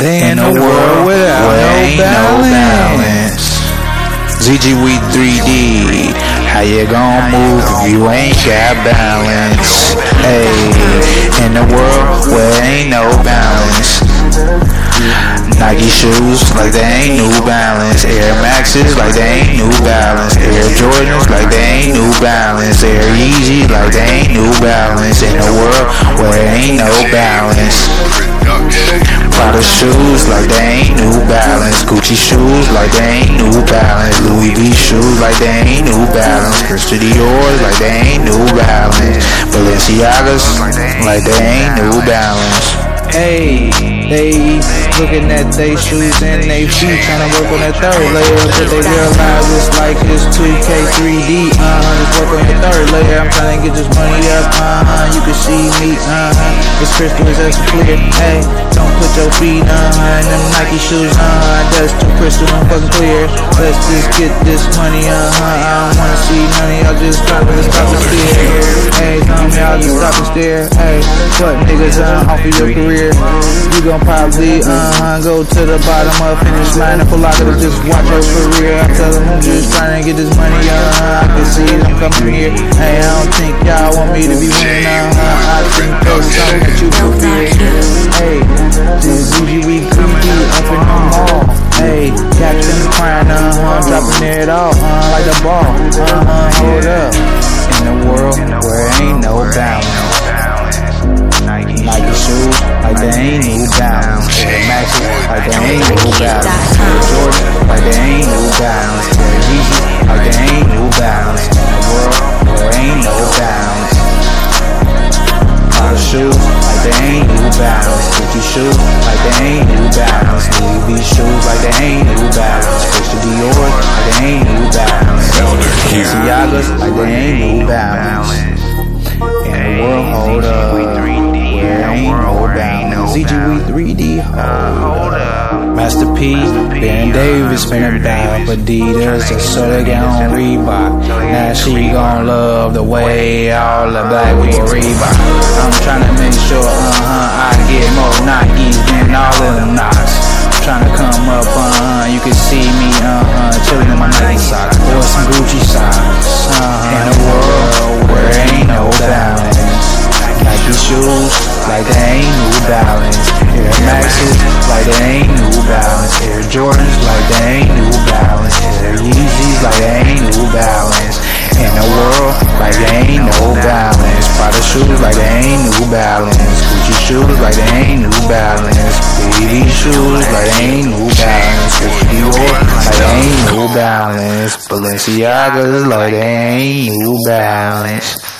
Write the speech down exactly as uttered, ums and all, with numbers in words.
They in a world without no balance. Z G We three D, how you gon' move if you ain't got balance? Hey, in a world where ain't no balance. Nike shoes like they ain't New Balance. Air Maxes like they ain't New Balance. Air Jordans like they ain't New Balance. Air Yeezy like they ain't New Balance. In a world where ain't no balance. Prada shoes like they ain't New Balance. Gucci shoes like they ain't New Balance. Louis V shoes like they ain't New Balance. Christian Dior's like they ain't New Balance. Balenciagas like they ain't New Balance. Hey, they looking at they shoes and they feet, tryna work on that third layer, but they realize it's like it's two K three D. Uh-huh, just work on your third layer. I'm tryna get this money up. Uh-huh, you can see me. Uh-huh, it's crystal as clear. Hey, don't put your feet uh-huh in them Nike shoes. Uh-huh, that's too crystal and fucking clear. Let's just get this money. Uh-huh, I don't wanna see none of y'all just trying to stop and stare. Hey, some of y'all just stop and stare. Hey, what niggas uh, off of your career? You gon' probably uh-huh go to the bottom of finish line. If a lot of us just watch your career, I tell them I'm just trying to get this money. Uh-huh, I can see them coming here. Hey, I don't think y'all want me to be winning. Uh-huh, I think that's something that you can fear. Hey, this Z G We three D up in the mall. Hey, catch them crying, uh-huh, dropping it off, uh, like the ball. Uh-huh, hold up. In a world where ain't no balance. Nike shoes like they ain't New Balance. Air Maxes like they ain't New Balance. Air Jordan like they ain't New Balance. Air Yeezy like they ain't New Balance. In a world where ain't no balance. Prada shoes like they ain't New Balance. Gucci shoes like they ain't New Balance. Louis V shoes like they ain't New Balance. Christian Dior like they ain't New Balance. Balenciagas like they ain't New Balance. In the world, hold up. Z G We three D, hold up. Master P, Ben Davis been about Adidas, just so they get on Reebok. Now she gon' love the way all the black people Reebok. I'm tryna make sure, uh-huh, I get more Nikes than all of them knocks. Tryna come up, uh-huh, you can see me, uh-huh, chillin' in my Nike socks or some Gucci socks. Uh-huh, in a world where ain't no balance. Nike shoes like they ain't New Balance. Air Maxes like they ain't New Balance. Air Jordans like they ain't New Balance. Air Yeezys like they ain't New Balance. In a world like they ain't no balance. Prada shoes like they ain't New Balance. Gucci shoes like they ain't New Balance. Louis V shoes like they ain't New Balance. Christian Dior like they ain't New Balance. Balenciagas like they ain't New Balance.